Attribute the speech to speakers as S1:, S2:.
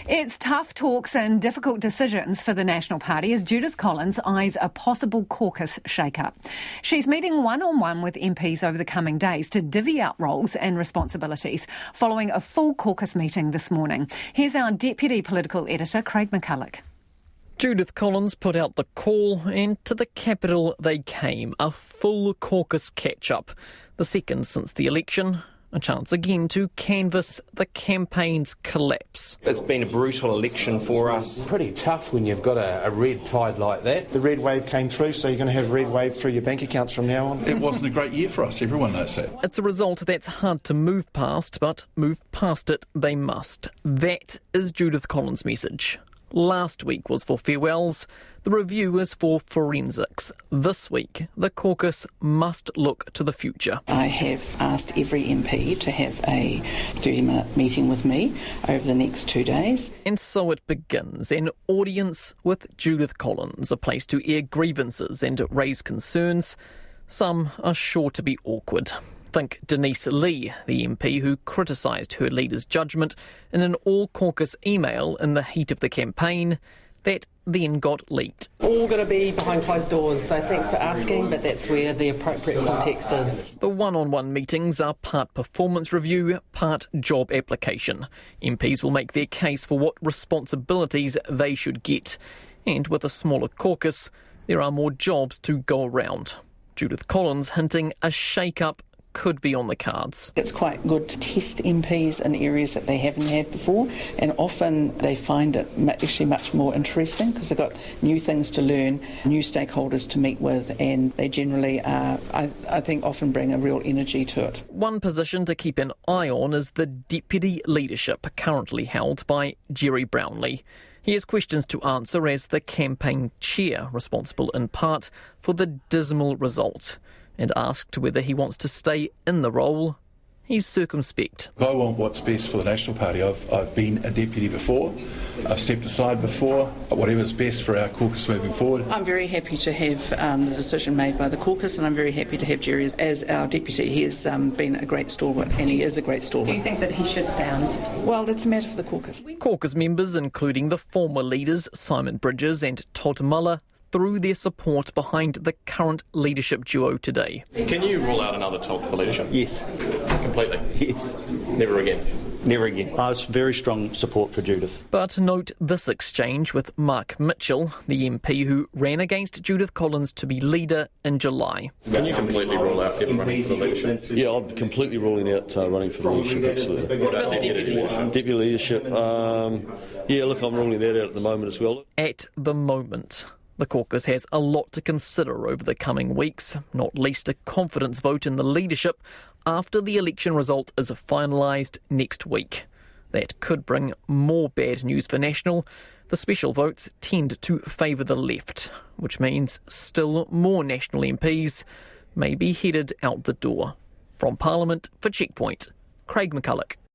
S1: It's tough talks and difficult decisions for the National Party as Judith Collins eyes a possible caucus shake-up. She's meeting one-on-one with MPs over the coming days to divvy out roles and responsibilities, following a full caucus meeting this morning. Here's our Deputy Political Editor, Craig McCulloch.
S2: Judith Collins put out the call, and to the capital they came, a full caucus catch-up, the second since the election. A chance again to canvass the campaign's collapse.
S3: It's been a brutal election for us.
S4: Pretty tough when you've got a red tide like that.
S5: The red wave came through, so you're going to have red wave through your bank accounts from now on.
S6: It wasn't a great year for us, everyone knows that.
S2: It's a result that's hard to move past, but move past it they must. That is Judith Collins' message. Last week was for farewells, the review is for forensics. This week, the caucus must look to the future.
S7: I have asked every MP to have a 30-minute meeting with me over the next 2 days.
S2: And so it begins, an audience with Judith Collins, a place to air grievances and raise concerns. Some are sure to be awkward. Think Denise Lee, the MP who criticised her leader's judgment in an all-caucus email in the heat of the campaign that then got leaked.
S8: All going to be behind closed doors, so thanks for asking, but that's where the appropriate context is.
S2: The one-on-one meetings are part performance review, part job application. MPs will make their case for what responsibilities they should get. And with a smaller caucus, there are more jobs to go around. Judith Collins hinting a shake-up could be on the cards.
S7: It's quite good to test MPs in areas that they haven't had before, and often they find it actually much more interesting because they've got new things to learn, new stakeholders to meet with, and they generally are, I think, often bring a real energy to it.
S2: One position to keep an eye on is the deputy leadership currently held by Jerry Brownlee. He has questions to answer as the campaign chair, responsible in part for the dismal result. And asked whether he wants to stay in the role, he's circumspect.
S6: I want what's best for the National Party. I've been a deputy before, I've stepped aside before, whatever's best for our caucus moving forward.
S7: I'm very happy to have the decision made by the caucus, and I'm very happy to have Jerry as our deputy. He has been a great stalwart, and he is a great stalwart.
S9: Do you think that he should stay on as deputy?
S7: Well, it's a matter for the caucus.
S2: Caucus members, including the former leaders Simon Bridges and Todd Muller, threw their support behind the current leadership duo today.
S3: Can you rule out another tilt for leadership?
S5: Yes.
S3: Completely?
S5: Yes.
S3: Never again?
S5: Never again. It's very strong support for Judith.
S2: But note this exchange with Mark Mitchell, the MP who ran against Judith Collins to be leader in July.
S3: Can you completely rule out ever running for the leadership?
S10: Yeah, I'm completely ruling out running for the leadership, absolutely.
S3: What about deputy leadership?
S10: Deputy leadership, yeah, look, I'm ruling that out at the moment as well.
S2: At the moment. The caucus has a lot to consider over the coming weeks, not least a confidence vote in the leadership after the election result is finalised next week. That could bring more bad news for National. The special votes tend to favour the left, which means still more National MPs may be headed out the door. From Parliament for Checkpoint, Craig McCulloch.